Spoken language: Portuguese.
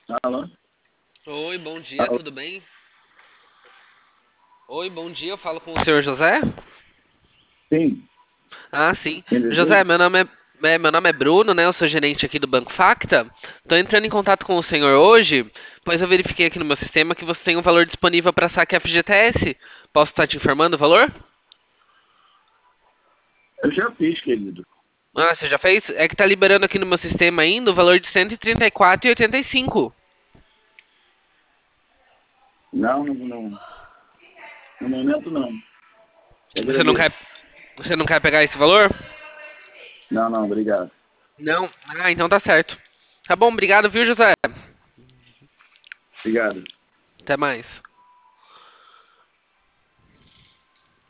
Alô? Oi, bom dia, Alô? tudo bem? Oi, bom dia, eu falo com o senhor José? Sim, Ah, sim. quem José, deseja? meu nome é Bruno, né? Eu sou gerente aqui do Banco Facta. Tô entrando em contato com o senhor hoje, pois eu verifiquei aqui no meu sistema que você tem um valor disponível para saque FGTS. Posso estar te informando o valor? Eu já fiz, querido. Ah, você já fez? É que tá liberando aqui no meu sistema ainda o valor de 134,85. Não, não, não. No momento, não. Te Você não agradeço. quer, você não quer pegar esse valor? Não, não, obrigado. Não. Ah, então tá certo. Tá bom, obrigado, viu, José? Obrigado. Até mais.